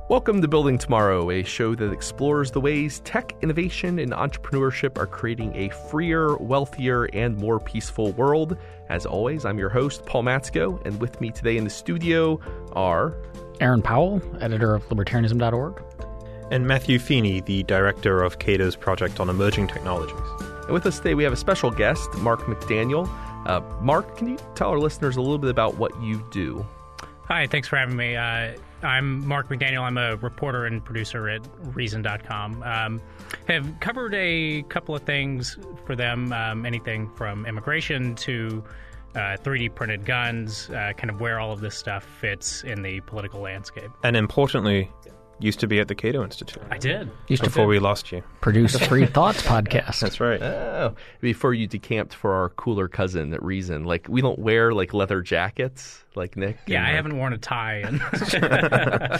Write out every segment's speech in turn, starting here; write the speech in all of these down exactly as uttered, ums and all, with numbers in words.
Welcome to Building Tomorrow, a show that explores the ways tech, innovation, and entrepreneurship are creating a freer, wealthier, and more peaceful world. As always, I'm your host, Paul Matsko, and with me today in the studio are... Aaron Powell, editor of libertarianism dot org. And Matthew Feeney, the director of Cato's Project on Emerging Technologies. And with us today, we have a special guest, Mark McDaniel. Uh, Mark, can you tell our listeners a little bit about what you do? Hi, thanks for having me. Uh, I'm Mark McDaniel. I'm a reporter and producer at Reason dot com. Um, have covered a couple of things for them, um, anything from immigration to uh, three D printed guns, uh, kind of where all of this stuff fits in the political landscape. And importantly, used to be at the Cato Institute. I did. Used Before to we lost you. produce Free Thoughts podcast. That's right. Oh, before you decamped for our cooler cousin at Reason. Like, we don't wear, like, leather jackets like Nick. Yeah, and, I like... haven't worn a tie. And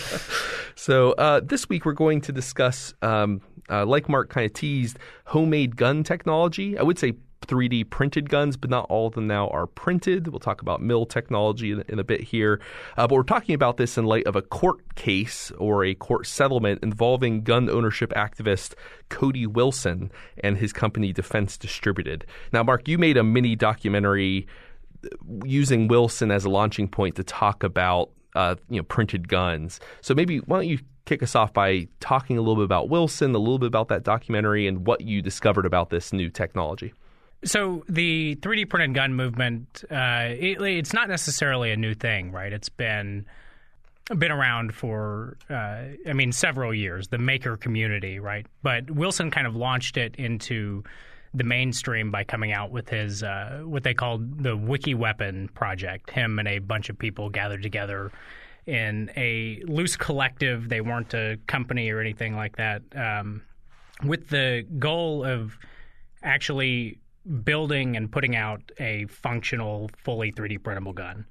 So uh, this week we're going to discuss, um, uh, like Mark kind of teased, homemade gun technology. I would say three D printed guns, but not all of them now are printed. We'll talk about mill technology in, in a bit here. Uh, but we're talking about this in light of a court case or a court settlement involving gun ownership activist Cody Wilson and his company Defense Distributed. Now, Mark, you made a mini documentary using Wilson as a launching point to talk about uh, you know printed guns. So maybe why don't you kick us off by talking a little bit about Wilson, a little bit about that documentary, and what you discovered about this new technology. So the three D printed gun movement, uh, it, it's not necessarily a new thing, right? It's been been around for, uh, I mean, several years, the maker community, right? But Wilson kind of launched it into the mainstream by coming out with his, uh, what they called the Wiki Weapon Project. Him and a bunch of people gathered together in a loose collective. They weren't a company or anything like that, um, with the goal of actually building and putting out a functional, fully three D printable gun.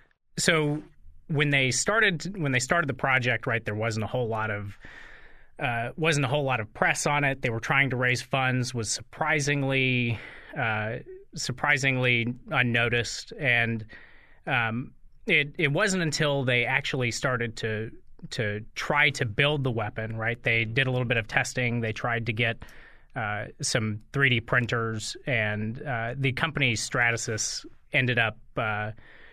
So when they started when they started the project, right, there wasn't a whole lot of uh, wasn't a whole lot of press on it. They were trying to raise funds, was surprisingly uh, surprisingly unnoticed, and um, it it wasn't until they actually started to to try to build the weapon, right? They did a little bit of testing. They tried to get Uh, some three D printers, and uh, the company Stratasys ended up uh,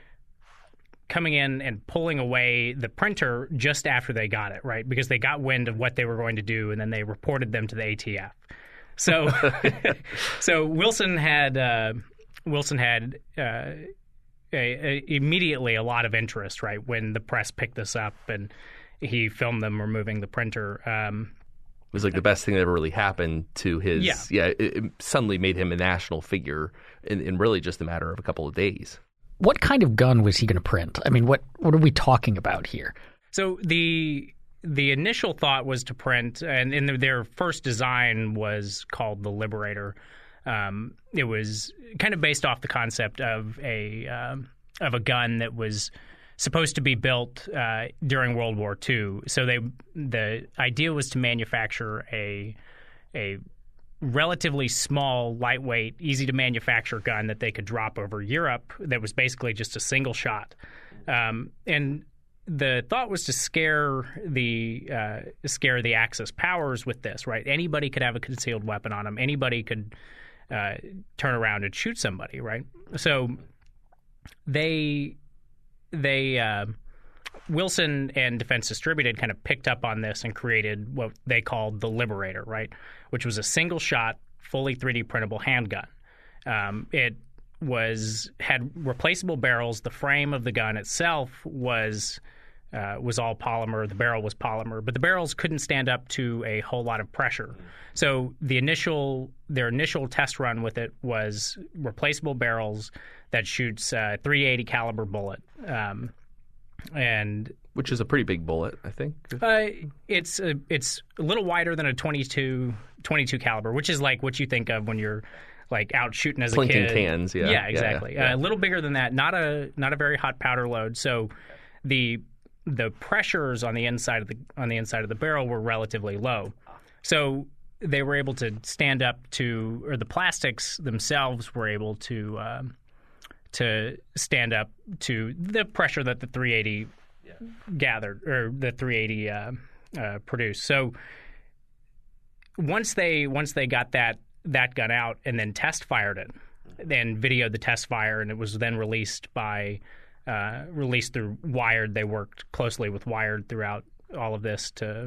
coming in and pulling away the printer just after they got it, right? Because they got wind of what they were going to do, and then they reported them to the A T F. So, so Wilson had uh, Wilson had uh, a, a, immediately a lot of interest, right, when the press picked this up and he filmed them removing the printer. Um, It was like the best thing that ever really happened to his, yeah, yeah it, it suddenly made him a national figure in, in really just a matter of a couple of days. What kind of gun was he going to print? I mean, what, what are we talking about here? So the the initial thought was to print, and in their first design was called the Liberator. Um, it was kind of based off the concept of a um, of a gun that was supposed to be built uh, during World War Two. So they the idea was to manufacture a a relatively small, lightweight, easy to manufacture gun that they could drop over Europe that was basically just a single shot. Um, and the thought was to scare the uh, scare the Axis powers with this, right? Anybody could have a concealed weapon on them. Anybody could uh, turn around and shoot somebody, right? So they they uh, Wilson and Defense Distributed kind of picked up on this and created what they called the Liberator, right? Which was a single shot, fully three D printable handgun. Um, it was had replaceable barrels. The frame of the gun itself was uh, was all polymer. The barrel was polymer, but the barrels couldn't stand up to a whole lot of pressure. So the initial their initial test run with it was replaceable barrels that shoots a three eighty caliber bullet, um, and which is a pretty big bullet, I think. Uh, it's a, it's a little wider than a twenty-two, twenty-two caliber, which is like what you think of when you're like out shooting as Clinking a kid. cans, yeah. Yeah, exactly. Yeah, yeah. Uh, a little bigger than that. Not a not a very hot powder load. So the the pressures on the inside of the on the inside of the barrel were relatively low. So they were able to stand up to, or the plastics themselves were able to um, to stand up to the pressure that the three eighty gathered, or the three eighty uh, uh, produced. So once they once they got that that gun out and then test fired it, then videoed the test fire, and it was then released by uh, released through Wired. They worked closely with Wired throughout all of this to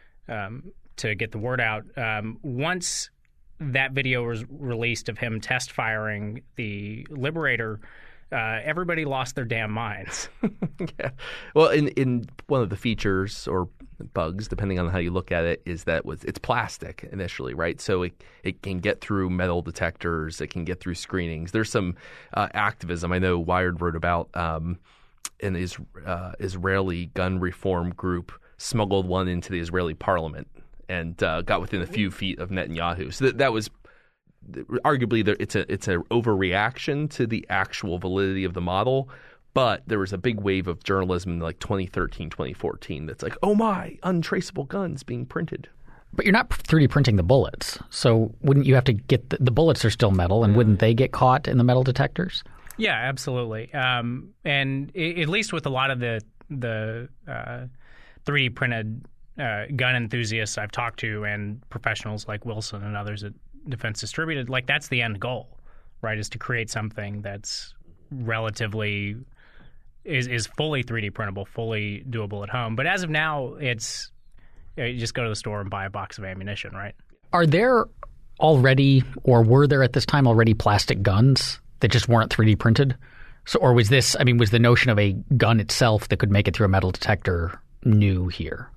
um, to get the word out. Um, once that video was released of him test firing the Liberator, uh, everybody lost their damn minds. Yeah. Well, in in one of the features or bugs, depending on how you look at it, is that was it's plastic initially, right? So it it can get through metal detectors, it can get through screenings. There's some uh, activism. I know Wired wrote about um, an is, uh, Israeli gun reform group smuggled one into the Israeli parliament and uh, got within a few feet of Netanyahu. So that, that was arguably there, it's a it's an overreaction to the actual validity of the model. But there was a big wave of journalism in like twenty thirteen, twenty fourteen that's like, oh my, untraceable guns being printed. But you're not three D printing the bullets. So wouldn't you have to get the, the bullets are still metal, and wouldn't they get caught in the metal detectors? Yeah, absolutely. Um, and I- at least with a lot of the the uh, three D printed uh, gun enthusiasts I've talked to and professionals like Wilson and others at Defense Distributed, like that's the end goal, right, is to create something that's relatively is, is fully three D printable, fully doable at home. But as of now, it's you just go to the store and buy a box of ammunition, right? Are there already, or were there at this time already plastic guns that just weren't three D printed? So, or was this, I mean, was the notion of a gun itself that could make it through a metal detector new here?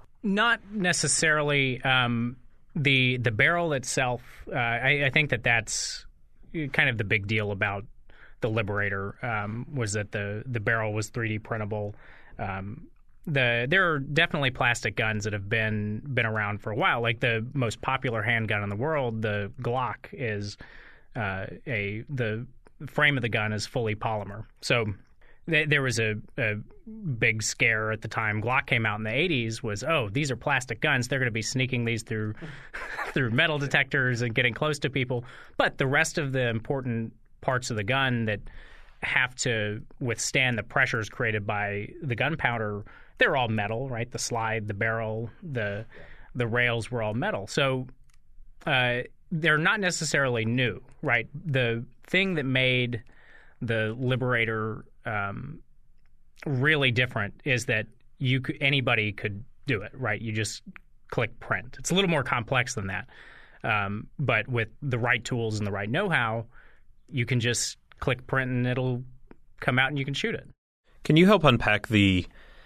Not necessarily. Um, the the barrel itself, uh, I, I think that that's kind of the big deal about the Liberator, um, was that the, the barrel was three D printable. Um, the there are definitely plastic guns that have been been around for a while. Like the most popular handgun in the world, the Glock, is uh, a the frame of the gun is fully polymer. So th- there was a, a big scare at the time Glock came out in the eighties was, oh, these are plastic guns. They're going to be sneaking these through through metal detectors and getting close to people. But the rest of the important parts of the gun that have to withstand the pressures created by the gunpowder, they're all metal, right? The slide, the barrel, the the rails were all metal. So uh, they're not necessarily new, right? The thing that made the Liberator um, really different is that you could, anybody could do it, right? You just click print. It's a little more complex than that. Um, but with the right tools and the right know-how, you can just click print and it'll come out and you can shoot it. Can you help unpack the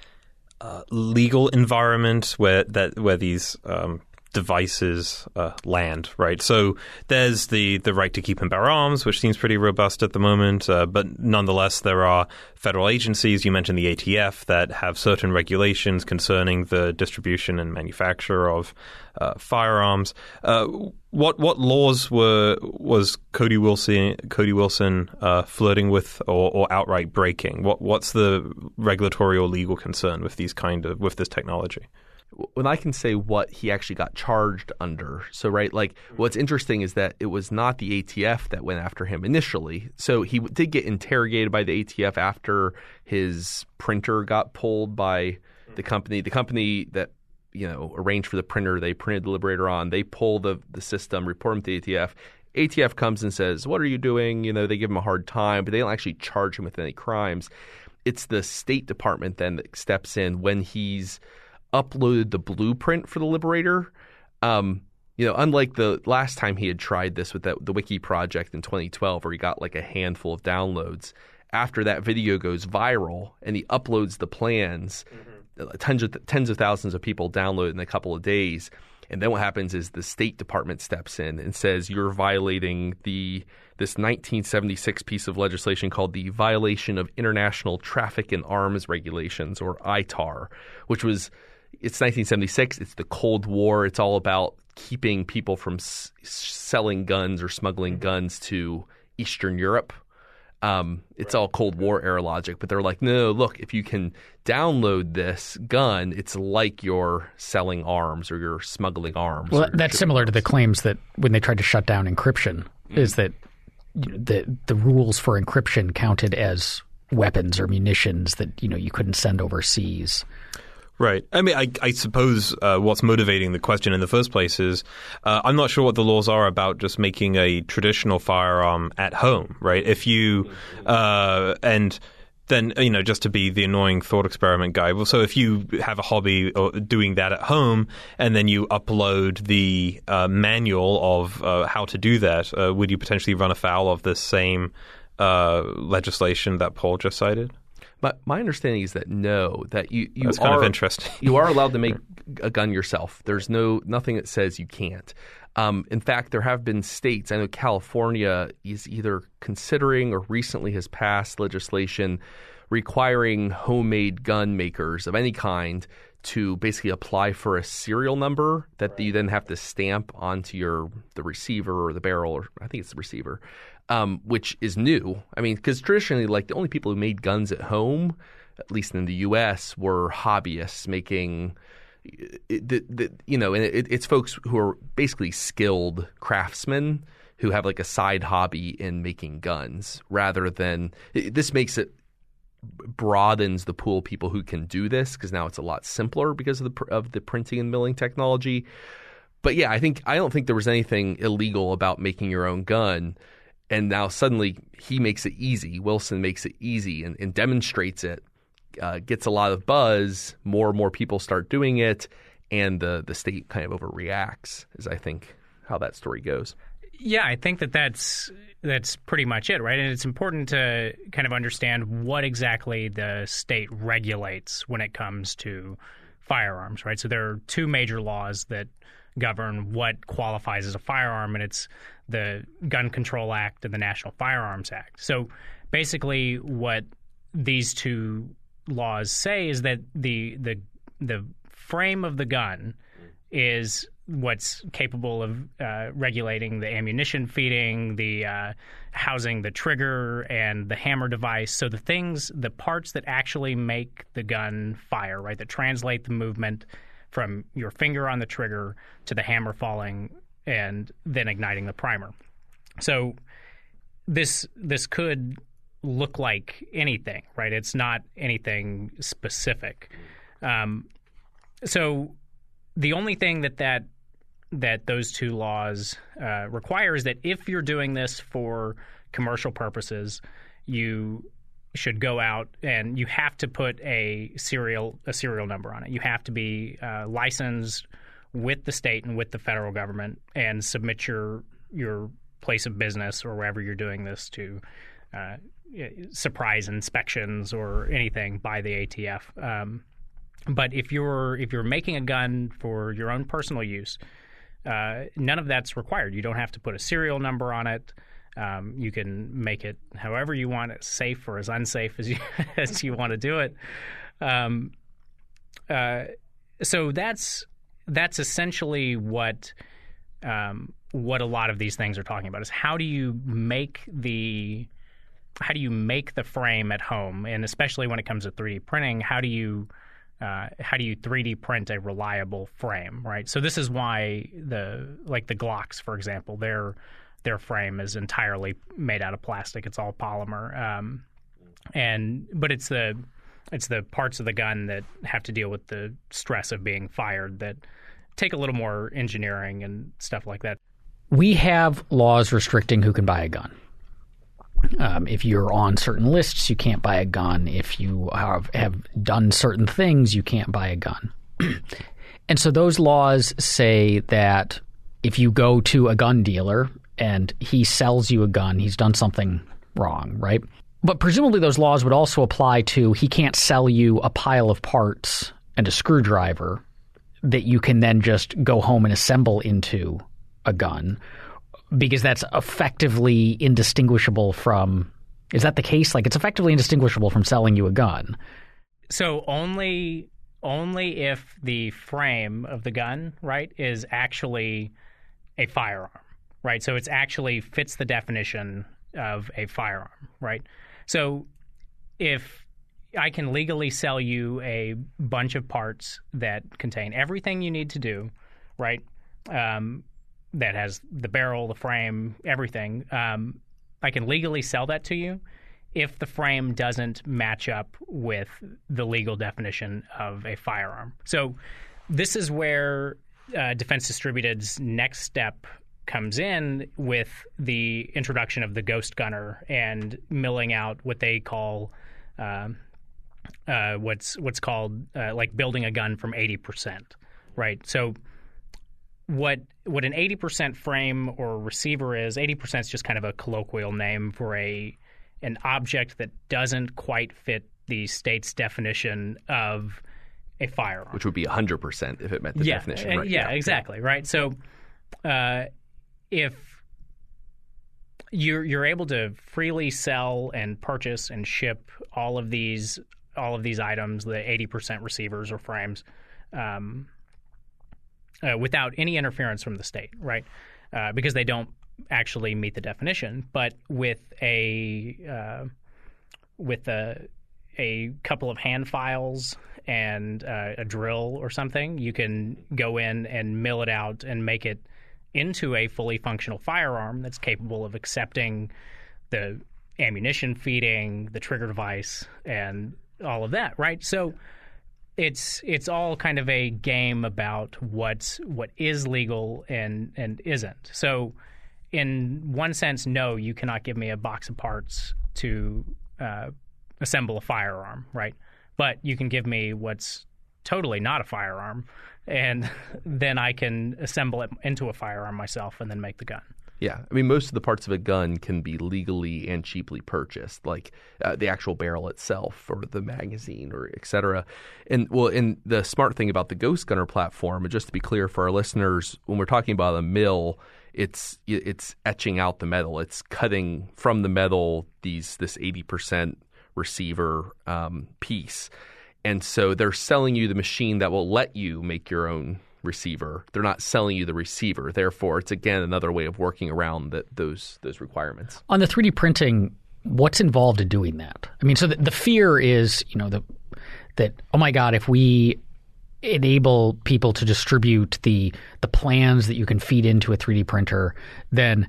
uh, legal environment where that where these um, devices uh, land, right? So there's the, the right to keep and bear arms, which seems pretty robust at the moment, uh, but nonetheless there are federal agencies, you mentioned the A T F, that have certain regulations concerning the distribution and manufacture of uh, firearms. Uh, what what laws were was Cody Wilson Cody Wilson uh, flirting with or, or outright breaking? What what's the regulatory or legal concern with these kind of with this technology? When I can say what he actually got charged under. So, right, like what's interesting is that it was not the A T F that went after him initially. So he did get interrogated by the A T F after his printer got pulled by the company. The company that, you know, arranged for the printer they printed the Liberator on, they pull the, the system, report him to the A T F. A T F comes and says, what are you doing? You know, they give him a hard time, but they don't actually charge him with any crimes. It's the State Department then that steps in when he's uploaded the blueprint for the Liberator. Um, you know, unlike the last time he had tried this with that, the Wiki project in twenty twelve, where he got like a handful of downloads. After that video goes viral and he uploads the plans, mm-hmm. tens of tens of thousands of people download it in a couple of days. And then what happens is the State Department steps in and says you're violating the this nineteen seventy-six piece of legislation called the Violation of International Traffic in Arms Regulations, or I T A R, which was it's nineteen seventy-six. It's the Cold War. It's all about keeping people from s- selling guns or smuggling guns to Eastern Europe. Um, it's right. all Cold War era logic, but they're like, no, look, if you can download this gun, it's like you're selling arms or you're smuggling arms. Well, that's similar arms. to the claims that when they tried to shut down encryption, mm-hmm. is that the the rules for encryption counted as weapons or munitions that, you know, you couldn't send overseas. Right. I mean, I, I suppose uh, what's motivating the question in the first place is uh, I'm not sure what the laws are about just making a traditional firearm at home, right? If you uh, and then, you know, just to be the annoying thought experiment guy. Well, so if you have a hobby or doing that at home and then you upload the uh, manual of uh, how to do that, uh, would you potentially run afoul of the same uh, legislation that Paul just cited? My, my understanding is that no, that you, you That's are kind of interesting. you are allowed to make a gun yourself. There's no nothing that says you can't. Um, in fact, there have been states. I know California is either considering or recently has passed legislation requiring homemade gun makers of any kind to basically apply for a serial number that right. you then have to stamp onto your the receiver or the barrel, or I think it's the receiver. Um, which is new. I mean, because traditionally, like the only people who made guns at home, at least in the U S, were hobbyists making, the, the, you know, and it, it's folks who are basically skilled craftsmen who have like a side hobby in making guns rather than – this makes it broadens the pool of people who can do this because now it's a lot simpler because of the of the printing and milling technology. But yeah, I think I don't think there was anything illegal about making your own gun. And now suddenly he makes it easy. Wilson makes it easy and, and demonstrates it, uh, gets a lot of buzz. More and more people start doing it, and the, the state kind of overreacts, is I think how that story goes. Yeah, I think that that's, that's pretty much it, right? And it's important to kind of understand what exactly the state regulates when it comes to firearms, right? So there are two major laws that govern what qualifies as a firearm, and it's the Gun Control Act and the National Firearms Act. So basically what these two laws say is that the the the frame of the gun is what's capable of uh, regulating the ammunition feeding, the uh, housing the trigger, and the hammer device. So the things, the parts that actually make the gun fire, right, that translate the movement from your finger on the trigger to the hammer falling and then igniting the primer. So this this could look like anything, right? It's not anything specific. Um, so the only thing that that, that those two laws uh, require is that if you're doing this for commercial purposes, you should go out and you have to put a serial a serial number on it. You have to be uh, licensed with the state and with the federal government and submit your your place of business or wherever you're doing this to uh, surprise inspections or anything by the A T F. Um, but if you're if you're making a gun for your own personal use, uh, none of that's required. You don't have to put a serial number on it. Um, you can make it however you want it, safe or as unsafe as you as you want to do it. Um, uh, so that's that's essentially what um, what a lot of these things are talking about is how do you make the how do you make the frame at home, and especially when it comes to three D printing, how do you uh, how do you three D print a reliable frame, right? So this is why the like the Glocks, for example, they're Their frame is entirely made out of plastic. It's all polymer, um, and but it's the it's the parts of the gun that have to deal with the stress of being fired that take a little more engineering and stuff like that. We have laws restricting who can buy a gun. Um, if you're on certain lists, you can't buy a gun. If you have, have done certain things, you can't buy a gun. And so those laws say that if you go to a gun dealer and he sells you a gun, he's done something wrong, right? But presumably those laws would also apply to he can't sell you a pile of parts and a screwdriver that you can then just go home and assemble into a gun, because that's effectively indistinguishable from – is that the case? Like it's effectively indistinguishable from selling you a gun. So only only if the frame of the gun, right, is actually a firearm. Right, so it's actually fits the definition of a firearm, right? So if I can legally sell you a bunch of parts that contain everything you need to do, right, um, that has the barrel, the frame, everything, um, I can legally sell that to you. if the frame doesn't match up with the legal definition of a firearm. So this is where uh, Defense Distributed's next step comes in with the introduction of the Ghost Gunner and milling out what they call uh, uh, what's what's called uh, like building a gun from eighty percent, right? So what what an eighty percent frame or receiver is, eighty percent is just kind of a colloquial name for a an object that doesn't quite fit the state's definition of a firearm. Which would be one hundred percent if it met the yeah, definition. uh, Right? Yeah, yeah, exactly, right? So uh, if you're you're able to freely sell and purchase and ship all of these all of these items, the eighty percent receivers or frames, um, uh, without any interference from the state, right? Uh, because they don't actually meet the definition. But with a uh, with a a couple of hand files and uh, a drill or something, you can go in and mill it out and make it into a fully functional firearm that's capable of accepting the ammunition feeding, the trigger device, and all of that, right? So it's it's all kind of a game about what's what is legal and and isn't. So in one sense, no, you cannot give me a box of parts to uh, assemble a firearm, right? But you can give me what's totally not a firearm, and then I can assemble it into a firearm myself and then make the gun. Yeah. I mean, most of the parts of a gun can be legally and cheaply purchased, like uh, the actual barrel itself or the magazine or et cetera. And, well, and the smart thing about the Ghost Gunner platform, and just to be clear for our listeners, when we're talking about a mill, it's it's etching out the metal. It's cutting from the metal these this eighty percent receiver um, piece. And so they're selling you the machine that will let you make your own receiver. They're not selling you the receiver. Therefore, it's, again, another way of working around the, those those requirements. On the three D printing, what's involved in doing that? I mean, so the, the fear is, you know, the, that, oh, my God, if we enable people to distribute the the plans that you can feed into a three D printer, then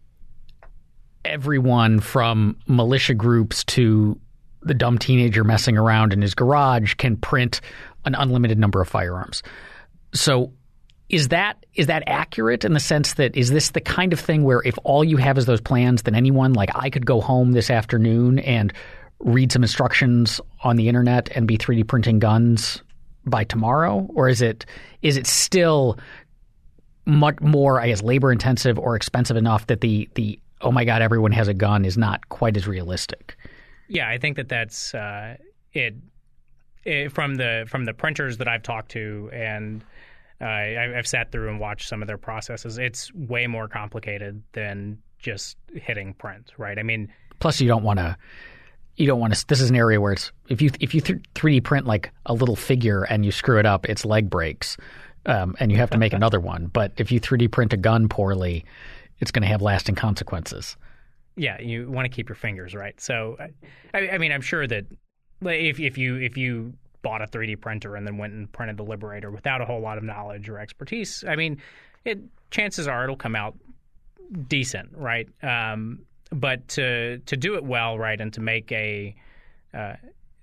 everyone from militia groups to the dumb teenager messing around in his garage can print an unlimited number of firearms. So is that is that accurate in the sense that is this the kind of thing where if all you have is those plans, then anyone, like I could go home this afternoon and read some instructions on the internet and be three D printing guns by tomorrow? Or is it is it still much more, I guess, labor intensive or expensive enough that the the oh my God, everyone has a gun is not quite as realistic? Yeah, I think that that's uh, it, it. From the from the printers that I've talked to, and uh, I, I've sat through and watched some of their processes. It's way more complicated than just hitting print, right? I mean, plus you don't want to. You don't want to. This is an area where it's if you if you three D print like a little figure and you screw it up, its leg breaks, um, and you have to make another one. But if you three D print a gun poorly, it's going to have lasting consequences. Yeah, you want to keep your fingers right. So, I, I mean, I'm sure that if if you if you bought a three D printer and then went and printed the Liberator without a whole lot of knowledge or expertise, I mean, it chances are it'll come out decent, right? Um, but to to do it well, right, and to make a uh,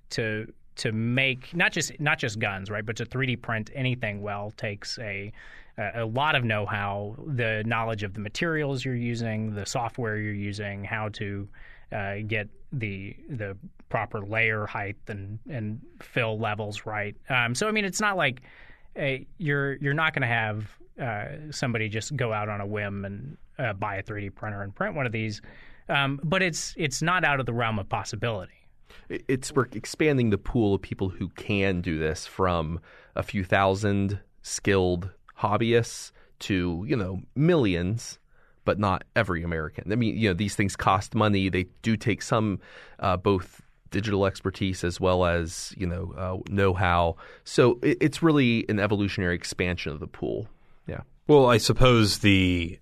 to to make not just not just guns, right, but to three D print anything well takes a a lot of know-how, the knowledge of the materials you're using, the software you're using, how to uh, get the the proper layer height and, and fill levels right. Um, so I mean, it's not like a, you're you're not going to have uh, somebody just go out on a whim and uh, buy a three D printer and print one of these, um, but it's it's not out of the realm of possibility. It's we're expanding the pool of people who can do this from a few thousand skilled hobbyists to, you know, millions, but not every American. I mean, you know, these things cost money. They do take some uh, both digital expertise as well as, you know, uh, know-how. So it, it's really an evolutionary expansion of the pool. Yeah. Well, I suppose the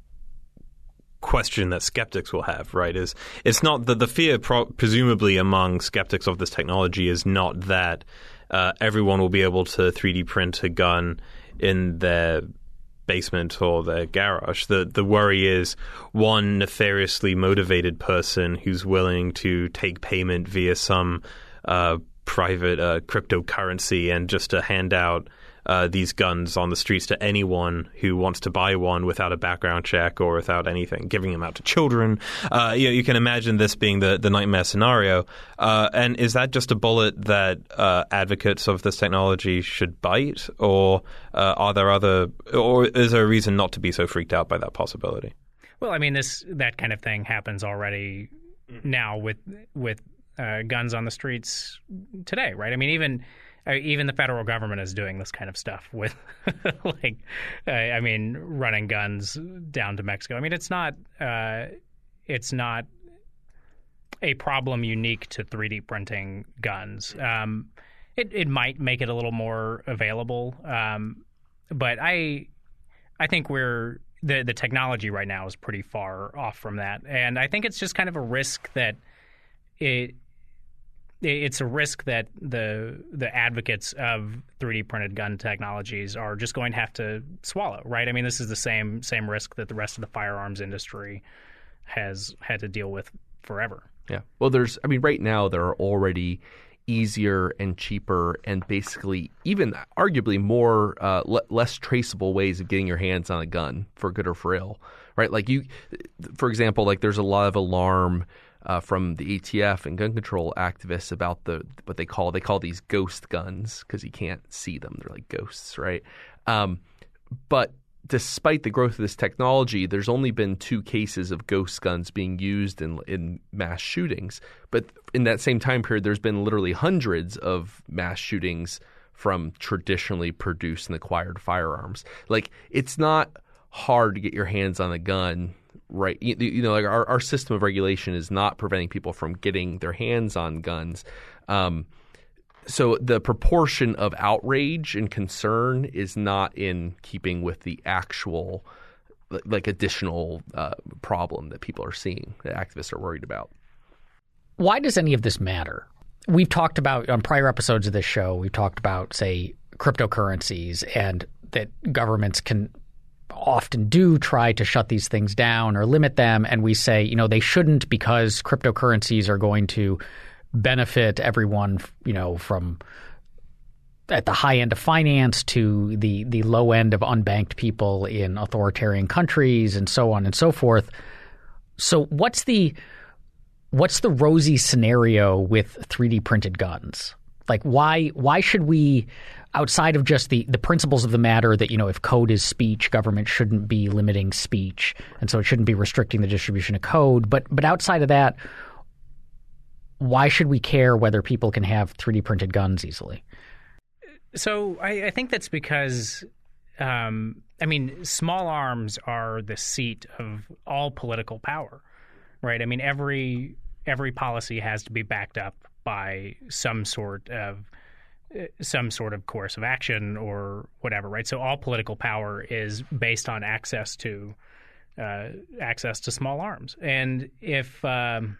question that skeptics will have, right, is it's not that the fear pro- presumably among skeptics of this technology is not that uh, everyone will be able to three D print a gun in their basement or their garage. The the worry is one nefariously motivated person who's willing to take payment via some uh, private uh, cryptocurrency and just to hand out uh, these guns on the streets to anyone who wants to buy one without a background check or without anything, giving them out to children. Uh, you know, you can imagine this being the, the nightmare scenario. Uh, and is that just a bullet that uh, advocates of this technology should bite, or uh, are there other, or is there a reason not to be so freaked out by that possibility? Well, I mean, this that kind of thing happens already now with with uh, guns on the streets today, right? I mean, even. Even the federal government is doing this kind of stuff with, like, uh, I mean, running guns down to Mexico. I mean, it's not, uh, it's not a problem unique to three D printing guns. Um, it it might make it a little more available, um, but I, I think we're the the technology right now is pretty far off from that, and I think it's just kind of a risk that it. It's a risk that the the advocates of three D printed gun technologies are just going to have to swallow, right? I mean, this is the same same risk that the rest of the firearms industry has had to deal with forever. Yeah. Well, there's, I mean, right now there are already easier and cheaper and basically even arguably more uh, le- less traceable ways of getting your hands on a gun, for good or for ill, right? Like you, for example, like there's a lot of alarm Uh, from the A T F and gun control activists about the what they call they call these ghost guns because you can't see them; they're like ghosts, right? Um, but despite the growth of this technology, there's only been two cases of ghost guns being used in in mass shootings. But in that same time period, there's been literally hundreds of mass shootings from traditionally produced and acquired firearms. Like, it's not hard to get your hands on a gun. Right, you, you know, like our, our system of regulation is not preventing people from getting their hands on guns. Um, so the proportion of outrage and concern is not in keeping with the actual, like, additional uh, problem that people are seeing, that activists are worried about. Why does any of this matter? We've talked about, on prior episodes of this show, we've talked about, say, cryptocurrencies and that governments can often do try to shut these things down or limit them, and we say, you know, they shouldn't because cryptocurrencies are going to benefit everyone, you know, from at the high end of finance to the the low end of unbanked people in authoritarian countries and so on and so forth. So what's the what's the rosy scenario with three D printed guns? Like, why why should we, outside of just the, the principles of the matter that, you know, if code is speech, government shouldn't be limiting speech, and so it shouldn't be restricting the distribution of code. But but outside of that, why should we care whether people can have three D printed guns easily? So I, I think that's because, um, I mean, small arms are the seat of all political power, right? I mean, every every policy has to be backed up by some sort of some sort of course of action or whatever, right? So all political power is based on access to uh, access to small arms, and if um,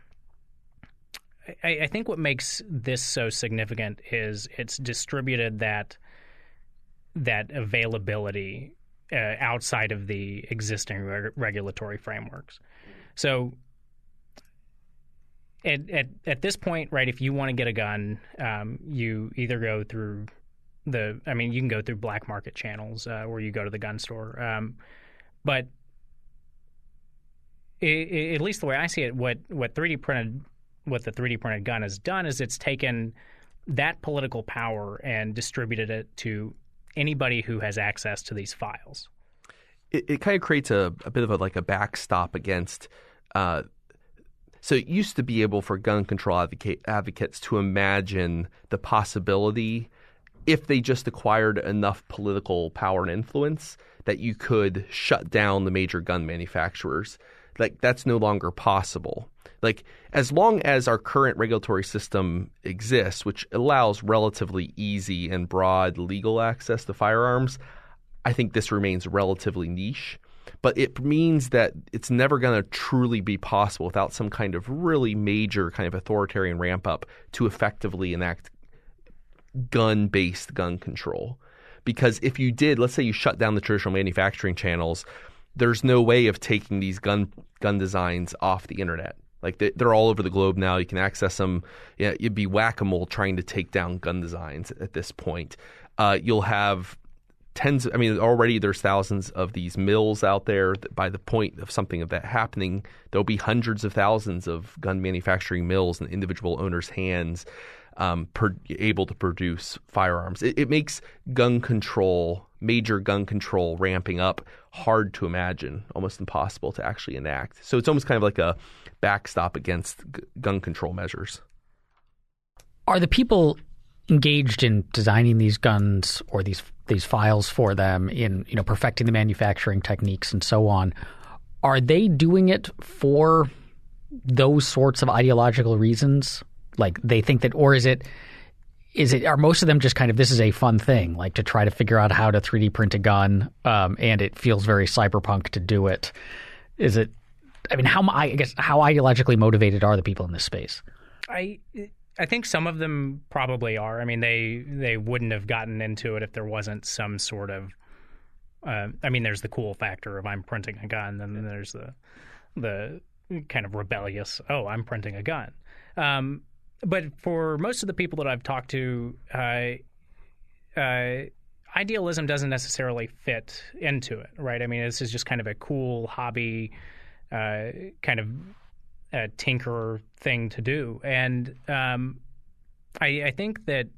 I, I think what makes this so significant is it's distributed that that availability uh, outside of the existing reg- regulatory frameworks. So. At, at at this point, right, if you want to get a gun, um, you either go through the – I mean, you can go through black market channels uh, or you go to the gun store. Um, but it, it, at least the way I see it, what, what three D printed – what the three D printed gun has done is it's taken that political power and distributed it to anybody who has access to these files. It, it kind of creates a, a bit of a like a backstop against uh, – so it used to be able for gun control advocate, advocates to imagine the possibility, if they just acquired enough political power and influence, that you could shut down the major gun manufacturers. Like, that's no longer possible. Like, as long as our current regulatory system exists, which allows relatively easy and broad legal access to firearms, I think this remains relatively niche. But it means that it's never going to truly be possible without some kind of really major kind of authoritarian ramp up to effectively enact gun-based gun control. Because if you did, let's say you shut down the traditional manufacturing channels, there's no way of taking these gun gun designs off the internet. Like they, they're all over the globe now. You can access them. Yeah, you'd be whack-a-mole trying to take down gun designs at this point. Uh, you'll have tens. I mean, already there's thousands of these mills out there. That by the point of something of that happening, there'll be hundreds of thousands of gun manufacturing mills in individual owners' hands, um, per, able to produce firearms. It, it makes gun control, major gun control, ramping up hard to imagine, almost impossible to actually enact. So it's almost kind of like a backstop against g- gun control measures. Are the people engaged in designing these guns or these these files for them, in you know perfecting the manufacturing techniques and so on, are they doing it for those sorts of ideological reasons? Like they think that, or is it is it are most of them just kind of, this is a fun thing, like to try to figure out how to three D print a gun, um, and it feels very cyberpunk to do it? Is it? I mean, how I guess how ideologically motivated are the people in this space? I. I think some of them probably are. I mean, they they wouldn't have gotten into it if there wasn't some sort of. Uh, I mean, there's the cool factor of I'm printing a gun, and then there's the the kind of rebellious, oh, I'm printing a gun. Um, but for most of the people that I've talked to, uh, uh, idealism doesn't necessarily fit into it, right? I mean, this is just kind of a cool hobby, uh, kind of. A tinkerer thing to do. And um, I, I think that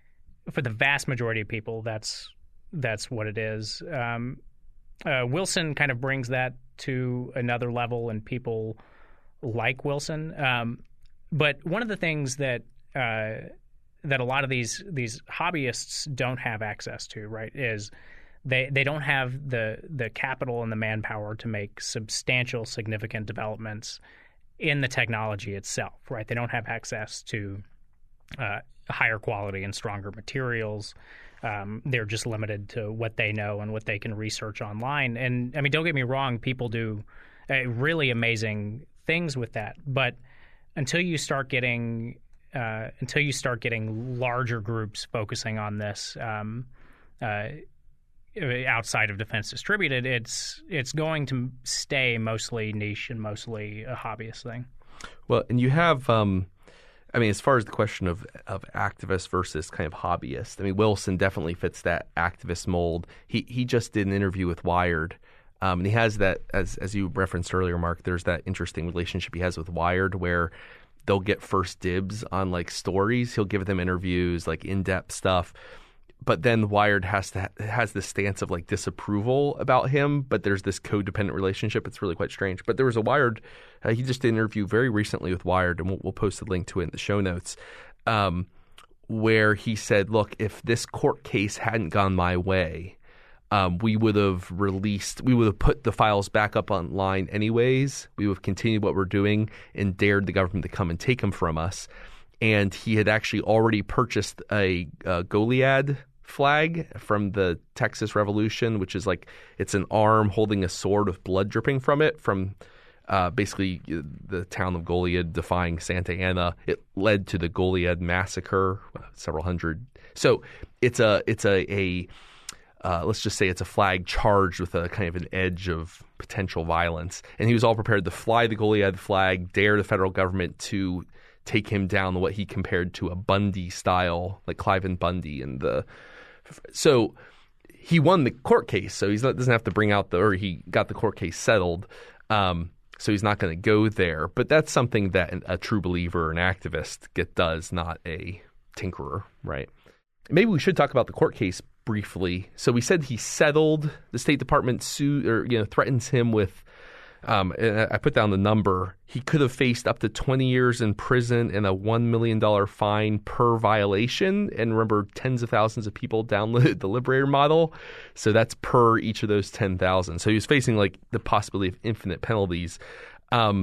for the vast majority of people, that's that's what it is. Um, uh, Wilson kind of brings that to another level, and people like Wilson. Um, but one of the things that uh, that a lot of these these hobbyists don't have access to, right, is they they don't have the the capital and the manpower to make substantial, significant developments in the technology itself, right? They don't have access to uh, higher quality and stronger materials. Um, they're just limited to what they know and what they can research online. And I mean, don't get me wrong, people do uh, really amazing things with that. But until you start getting uh, until you start getting larger groups focusing on this, um, uh, outside of Defense Distributed, it's it's going to stay mostly niche and mostly a hobbyist thing. Well, and you have, um, I mean, as far as the question of of activist versus kind of hobbyist, I mean, Wilson definitely fits that activist mold. He he just did an interview with Wired, um, and he has that, as as you referenced earlier, Mark, there's that interesting relationship he has with Wired where they'll get first dibs on like stories. He'll give them interviews, like in-depth stuff. But then Wired has to has this stance of like disapproval about him, but there's this codependent relationship. It's really quite strange. But there was a Wired, uh, he just did an interview very recently with Wired, and we'll, we'll post a link to it in the show notes, um, where he said, look, if this court case hadn't gone my way, um, we would have released, we would have put the files back up online anyways. We would have continued what we're doing and dared the government to come and take them from us. And he had actually already purchased a, a Goliad flag from the Texas Revolution, which is like, it's an arm holding a sword with blood dripping from it, from uh, basically the town of Goliad defying Santa Anna. It led to the Goliad massacre, several hundred. So it's a it's a, a uh, let's just say it's a flag charged with a kind of an edge of potential violence. And he was all prepared to fly the Goliad flag, dare the federal government to take him down, what he compared to a Bundy style, like Cliven Bundy. And the so he won the court case, so he doesn't have to bring out the, or he got the court case settled, um, so he's not going to go there. But that's something that a true believer, an activist, get does, not a tinkerer, right? Maybe we should talk about the court case briefly. So we said he settled. The State Department sued, or you know, threatens him with. Um, and I put down the number. He could have faced up to twenty years in prison and a one million dollars fine per violation. And remember, tens of thousands of people downloaded the Liberator model. So that's per each of those ten thousand. So he was facing like the possibility of infinite penalties. Um,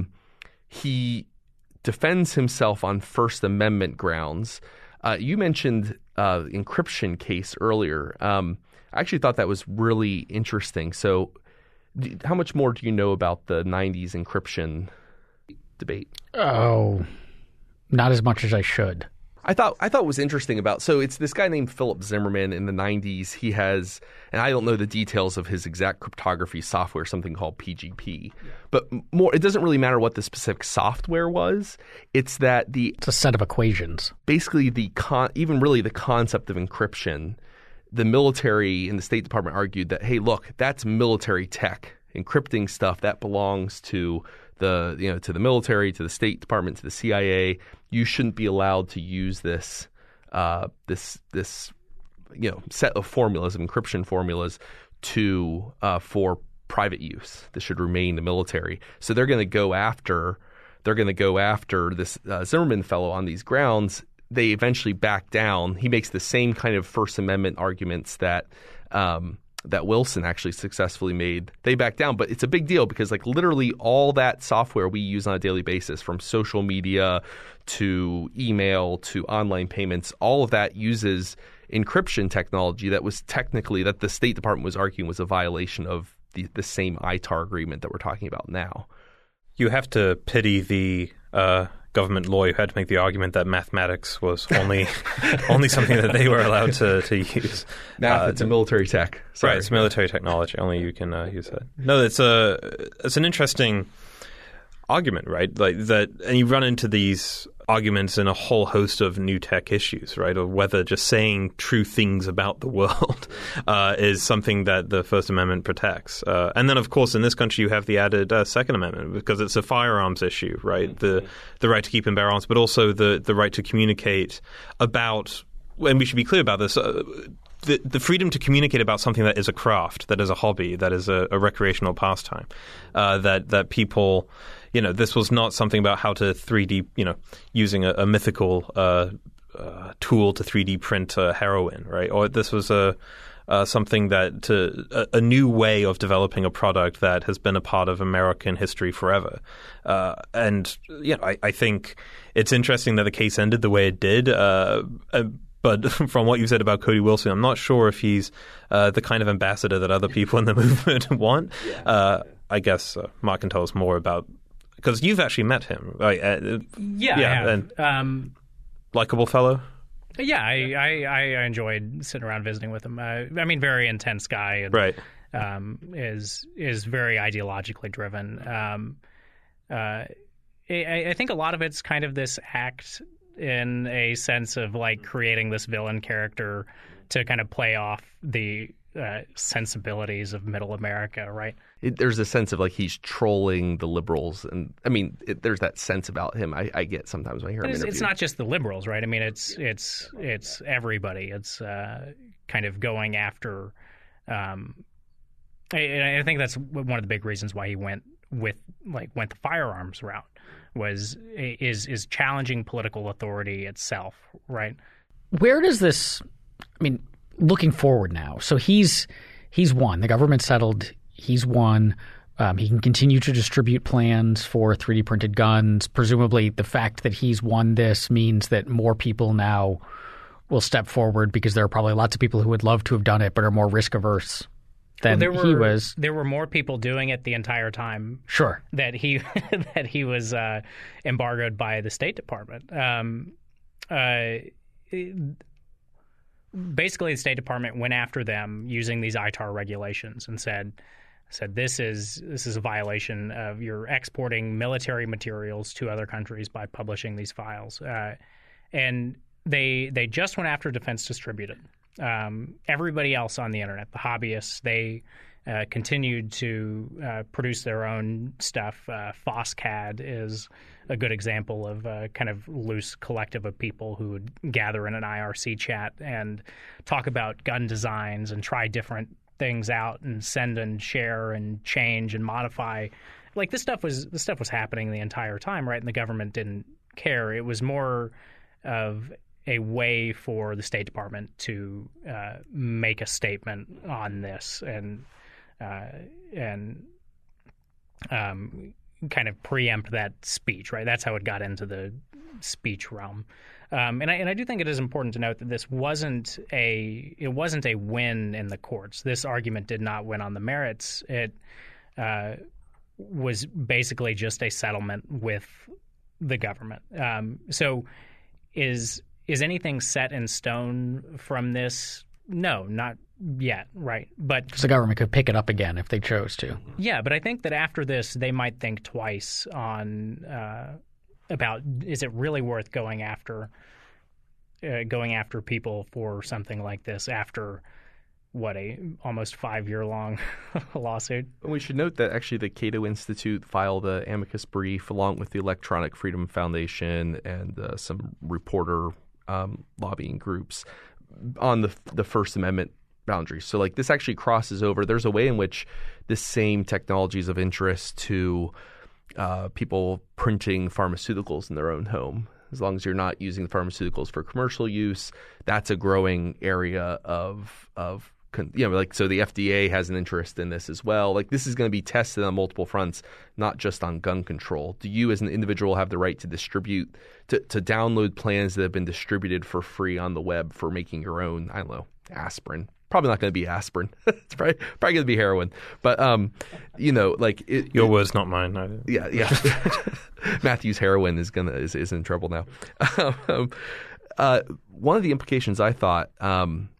he defends himself on First Amendment grounds. Uh, you mentioned uh, the encryption case earlier. Um, I actually thought that was really interesting. So how much more do you know about the nineties encryption debate? Oh, not as much as I should. I thought I thought was interesting about so it's this guy named Philip Zimmermann in the nineties. He has, and I don't know the details of his exact cryptography software, something called P G P. Yeah. But more, it doesn't really matter what the specific software was. It's that the it's a set of equations. Basically, the con, even really the concept of encryption. The military and the State Department argued that, hey, look, that's military tech. Encrypting stuff that belongs to the you know to the military, to the State Department, to the C I A. You shouldn't be allowed to use this uh, this this you know set of formulas, of encryption formulas, to uh, for private use. This should remain the military. So they're going to go after they're going to go after this uh, Zimmermann fellow on these grounds. They eventually back down. He makes the same kind of First Amendment arguments that. Um, that Wilson actually successfully made. They back down, but it's a big deal because like literally all that software we use on a daily basis, from social media to email to online payments, all of that uses encryption technology that was technically, that the State Department was arguing was a violation of the, the same I T A R agreement that we're talking about now. You have to pity the uh, government lawyer who had to make the argument that mathematics was only only something that they were allowed to, to use. Math, uh, it's a military tech. Sorry. Right, it's military technology. Only you can uh, use that. No, it's a it's an interesting argument, right? Like that, and you run into these arguments in a whole host of new tech issues, right? Or whether just saying true things about the world uh, is something that the First Amendment protects. Uh, and then, of course, in this country, you have the added uh, Second Amendment because it's a firearms issue, right? The the right to keep and bear arms, but also the the right to communicate about. And we should be clear about this. Uh, The, the freedom to communicate about something that is a craft, that is a hobby, that is a, a recreational pastime, uh, that that people, you know, this was not something about how to three D, you know, using a, a mythical uh, uh, tool to three D print uh, heroin, right? Or this was a uh, something that to a, a new way of developing a product that has been a part of American history forever. Uh, and you know, I, I think it's interesting that the case ended the way it did. Uh, uh, But from what you said about Cody Wilson, I'm not sure if he's uh, the kind of ambassador that other people in the movement want. Yeah. Uh, I guess uh, Mark can tell us more about – because you've actually met him. Right? Uh, yeah, yeah. I have. And um, likable fellow? Yeah, I, I, I enjoyed sitting around visiting with him. Uh, I mean, very intense guy. And, right. Um, is is very ideologically driven. Um, uh, I, I think a lot of it's kind of this act – in a sense of like creating this villain character to kind of play off the uh, sensibilities of middle America, right? It, there's a sense of like he's trolling the liberals. And I mean, it, there's that sense about him I, I get sometimes when I hear him it's, interviewed. It's not just the liberals, right? I mean, it's it's it's everybody. It's uh, kind of going after um, – I, I think that's one of the big reasons why he went with like went the firearms route. Was is is challenging political authority itself, right? Where does this? I mean, looking forward now. So he's he's won. The government settled. He's won. Um, he can continue to distribute plans for three D printed guns. Presumably, the fact that he's won this means that more people now will step forward because there are probably lots of people who would love to have done it but are more risk averse than well, there he were, was. There were more people doing it the entire time. Sure. That he that he was uh, embargoed by the State Department. Um, uh, it, basically, the State Department went after them using these I T A R regulations and said said this is this is a violation of you're exporting military materials to other countries by publishing these files. Uh, and they they just went after Defense Distributed. Um, everybody else on the internet, the hobbyists, they uh, continued to uh, produce their own stuff. Uh, FOSCAD is a good example of a kind of loose collective of people who would gather in an I R C chat and talk about gun designs and try different things out and send and share and change and modify. Like this stuff was this stuff was happening the entire time, right? And the government didn't care. It was more of a way for the State Department to uh, make a statement on this and uh, and um, kind of preempt that speech, right? That's how it got into the speech realm. Um, and I and I do think it is important to note that this wasn't a it wasn't a win in the courts. This argument did not win on the merits. It uh, was basically just a settlement with the government. Um, so is is anything set in stone from this? No, not yet, right? But because the government could pick it up again if they chose to. Yeah, but I think that after this, they might think twice on uh, about is it really worth going after uh, going after people for something like this after what a almost five year long lawsuit. We should note that actually the Cato Institute filed an amicus brief along with the Electronic Freedom Foundation and uh, some reporter um, lobbying groups on the the First Amendment boundaries. So like this actually crosses over. There's a way in which this same technology is of interest to uh, people printing pharmaceuticals in their own home. As long as you're not using the pharmaceuticals for commercial use, that's a growing area of of you know like so the F D A has an interest in this as well. Like this is going to be tested on multiple fronts, not just on gun control. Do you as an individual have the right to distribute to, to download plans that have been distributed for free on the web for making your own, I don't know, aspirin? Probably not going to be aspirin. It's probably probably going to be heroin. But um, you know, like it, your it, words, not mine. I yeah, yeah. Matthew's heroin is gonna is, is in trouble now. um, uh, one of the implications I thought um,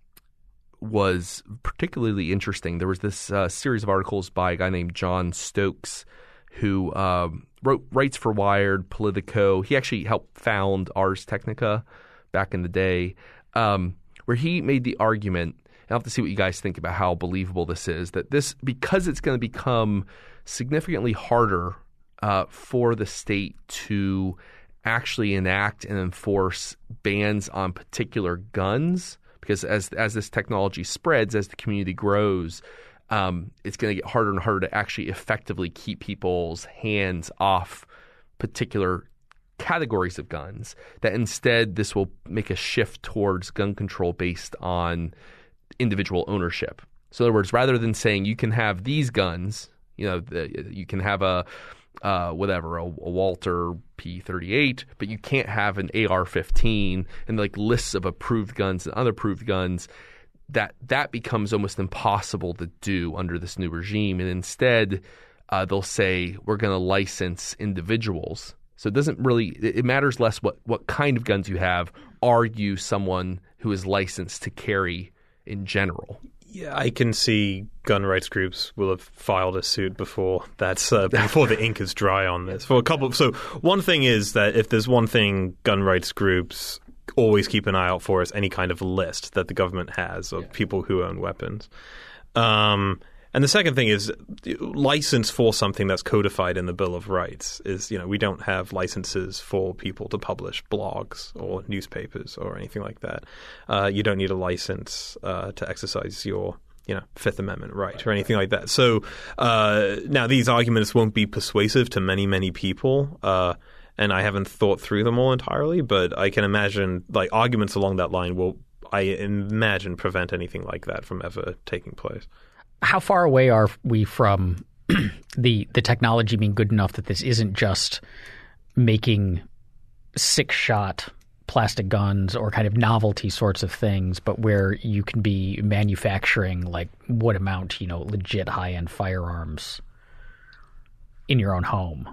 was particularly interesting. There was this uh, series of articles by a guy named John Stokes, who um, wrote writes for Wired, Politico. He actually helped found Ars Technica back in the day, um, where he made the argument. I'll have to see what you guys think about how believable this is, that this, because it's going to become significantly harder uh, for the state to actually enact and enforce bans on particular guns, because as as this technology spreads, as the community grows, um, it's going to get harder and harder to actually effectively keep people's hands off particular categories of guns, that instead this will make a shift towards gun control based on individual ownership. So in other words, rather than saying you can have these guns, you know, the, you can have a uh, whatever, a, a Walter P thirty-eight, but you can't have an A R fifteen and like lists of approved guns and unapproved guns, that that becomes almost impossible to do under this new regime. And instead, uh, they'll say we're going to license individuals. So it doesn't really – it matters less what, what kind of guns you have. Are you someone who is licensed to carry in general? Yeah, I can see gun rights groups will have filed a suit before that's uh, before the ink is dry on this. For a couple, so one thing is that if there's one thing gun rights groups always keep an eye out for is any kind of list that the government has of yeah. people who own weapons. Um, and the second thing is license for something that's codified in the Bill of Rights. Is, you know, we don't have licenses for people to publish blogs or newspapers or anything like that. Uh, you don't need a license uh, to exercise your, you know, Fifth Amendment right or anything like that. So uh, now these arguments won't be persuasive to many, many people. Uh, and I haven't thought through them all entirely, but I can imagine like arguments along that line will, I imagine, prevent anything like that from ever taking place. How far away are we from the the technology being good enough that this isn't just making six-shot plastic guns or kind of novelty sorts of things, but where you can be manufacturing like what amount, you know, legit high-end firearms in your own home?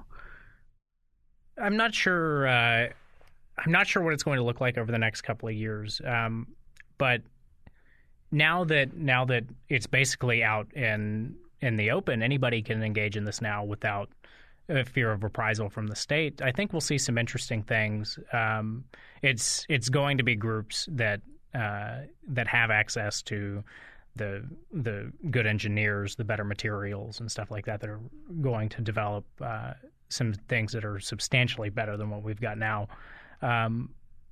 I'm not sure. Uh, I'm not sure what it's going to look like over the next couple of years, um, but. Now that now that it's basically out in in the open, anybody can engage in this now without uh, fear of reprisal from the state. I think we'll see some interesting things. Um, it's it's going to be groups that uh, that have access to the the good engineers, the better materials, and stuff like that that are going to develop uh, some things that are substantially better than what we've got now. Um,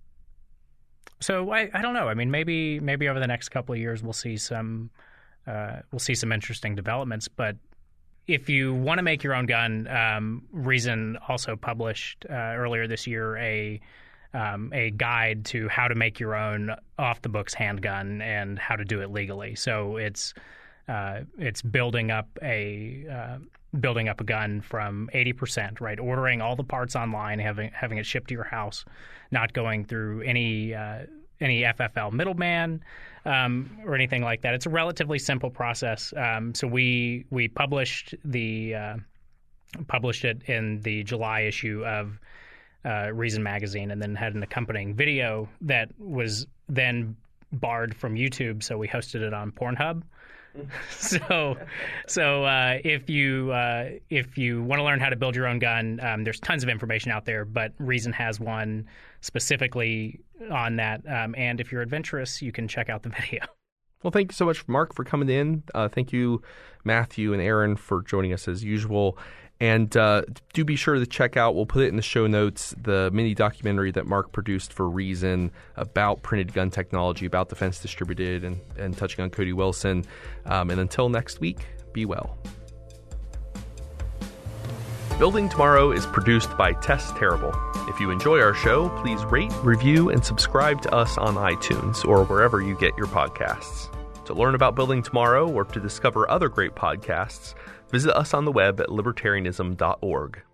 So I, I don't know. I mean, maybe maybe over the next couple of years we'll see some uh, we'll see some interesting developments. But if you want to make your own gun, um, Reason also published uh, earlier this year a um, a guide to how to make your own off the books handgun and how to do it legally. So it's uh, it's building up a uh, building up a gun from eighty percent, right? Ordering all the parts online, having having it shipped to your house, not going through any uh, any F F L middleman um, or anything like that. It's a relatively simple process. Um, so we we published the uh, published it in the July issue of uh, Reason Magazine, and then had an accompanying video that was then barred from YouTube, so we hosted it on Pornhub. so, so uh, if you uh, if you want to learn how to build your own gun, um, there's tons of information out there, but Reason has one specifically on that. Um, and if you're adventurous, you can check out the video. Well, thank you so much, Mark, for coming in. Uh, thank you, Matthew and Aaron, for joining us as usual. And uh, do be sure to check out, we'll put it in the show notes, the mini documentary that Mark produced for Reason about printed gun technology, about Defense Distributed, and, and touching on Cody Wilson. Um, and until next week, be well. Building Tomorrow is produced by Tess Terrible. If you enjoy our show, please rate, review, and subscribe to us on iTunes or wherever you get your podcasts. To learn about Building Tomorrow or to discover other great podcasts, visit us on the web at libertarianism dot org.